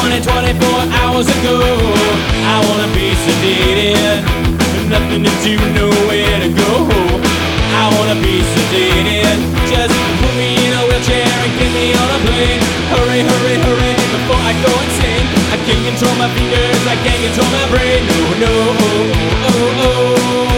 24 hours ago. I wanna be sedated, nothing to do, nowhere to go. I wanna be sedated, just put me in a wheelchair and get me on a plane. Hurry, hurry, hurry, before I go insane. I can't control my fingers, I can't control my brain. No, no, oh, oh, oh.